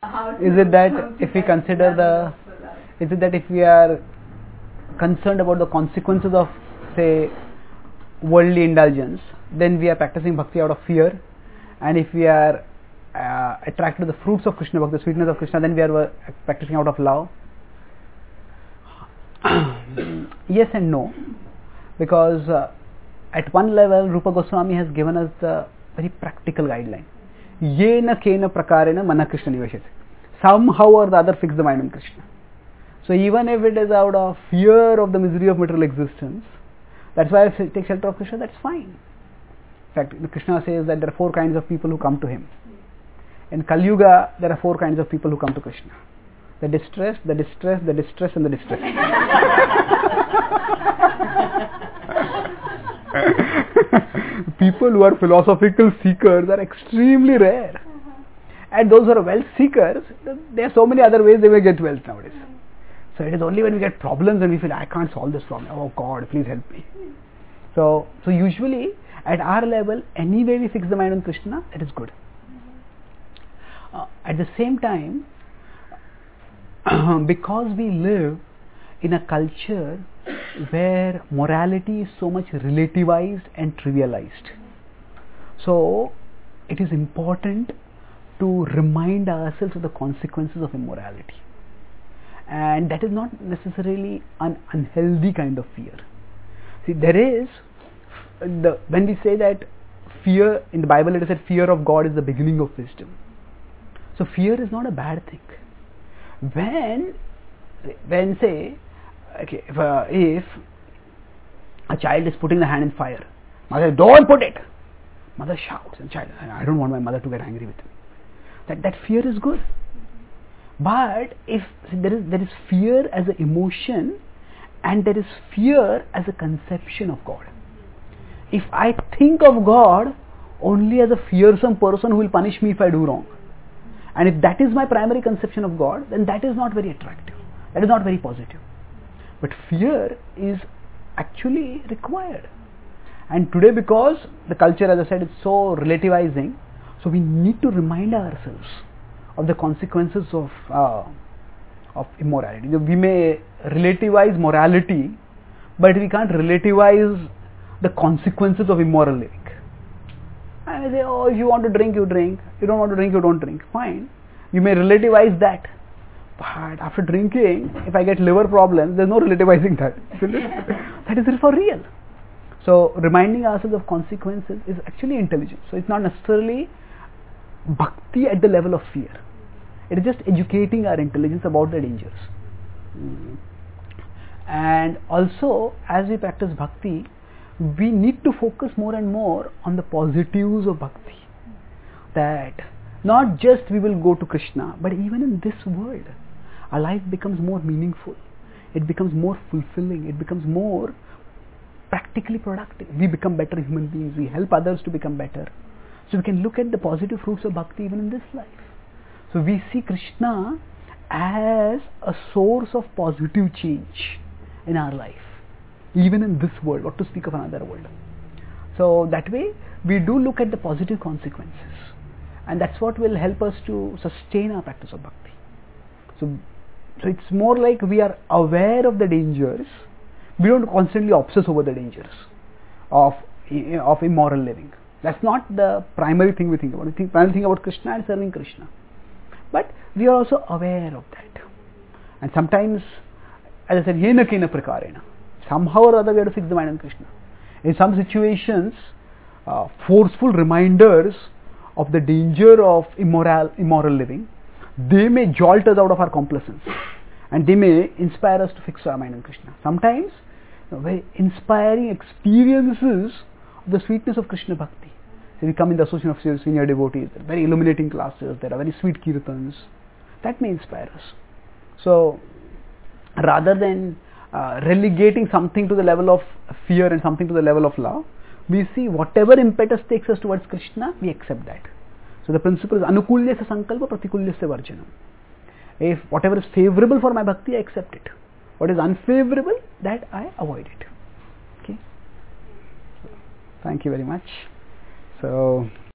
Is it that if we consider is it that if we are concerned about the consequences of, say, worldly indulgence, then we are practicing bhakti out of fear, and if we are attracted to the fruits of Krishna Bhakti, the sweetness of Krishna, then we are practicing out of love? Yes and no, because at one level Rupa Goswami has given us the very practical guideline. Yena kena prakarena mana Krishna niveshyate. Somehow or the other fix the mind on Krishna. So even if it is out of fear of the misery of material existence, that's why I take shelter of Krishna, that's fine. In fact, Krishna says that there are 4 kinds of people who come to him. In Kali Yuga, there are 4 kinds of people who come to Krishna. The distressed, the distressed, the distressed, and the distressed. People who are philosophical seekers are extremely rare. And those who are wealth seekers, there are so many other ways they may get wealth nowadays. So it is only when we get problems and we feel, I can't solve this problem. Oh God, please help me. So usually at our level, any way we fix the mind on Krishna, it is good. At the same time, because we live in a culture where morality is so much relativized and trivialized, so it is important to remind ourselves of the consequences of immorality, and that is not necessarily an unhealthy kind of fear. See, there is when we say that fear, in the Bible it is said fear of God is the beginning of wisdom. So fear is not a bad thing. When say, okay, if a child is putting the hand in fire, mother says, don't put it. Mother shouts, and child, I don't want my mother to get angry with me. That fear is good. But if there is fear as an emotion, and there is fear as a conception of God. If I think of God only as a fearsome person who will punish me if I do wrong, and if that is my primary conception of God, then that is not very attractive. That is not very positive. But fear is actually required. And today, because the culture, as I said, is so relativizing, so we need to remind ourselves of the consequences of immorality. We may relativize morality, but we can't relativize the consequences of immoral living. And I say, oh, if you want to drink, you drink. You don't want to drink, you don't drink. Fine. You may relativize that. But after drinking, if I get liver problems, there's no relativizing that. That is for real. So reminding ourselves of consequences is actually intelligence. So it's not necessarily bhakti at the level of fear. It is just educating our intelligence about the dangers. And also, as we practice bhakti, we need to focus more and more on the positives of bhakti. That not just we will go to Krishna, but even in this world, our life becomes more meaningful. It becomes more fulfilling. It becomes more practically productive. We become better human beings. We help others to become better. So we can look at the positive fruits of bhakti even in this life. So we see Krishna as a source of positive change in our life, even in this world, not to speak of another world. So that way we do look at the positive consequences, and that's what will help us to sustain our practice of bhakti. So it's more like we are aware of the dangers. We don't constantly obsess over the dangers of immoral living. That's not the primary thing we think about. We think primary thing about Krishna and serving Krishna. But we are also aware of that. And sometimes, as I said, yena kena prakarena. Somehow or other we have to fix the mind on Krishna. In some situations, forceful reminders of the danger of immoral living, they may jolt us out of our complacence, and they may inspire us to fix our mind on Krishna. Sometimes, very inspiring experiences of the sweetness of Krishna Bhakti. So we come in the association of senior devotees, there are very illuminating classes, there are very sweet kirtans, that may inspire us. So rather than relegating something to the level of fear and something to the level of love, we see whatever impetus takes us towards Krishna, we accept that. So the principle is anukulyasya sankalpa pratikulyasya varjanam. If whatever is favorable for my bhakti, I accept it. What is unfavorable, that I avoid it. Okay. Thank you very much. So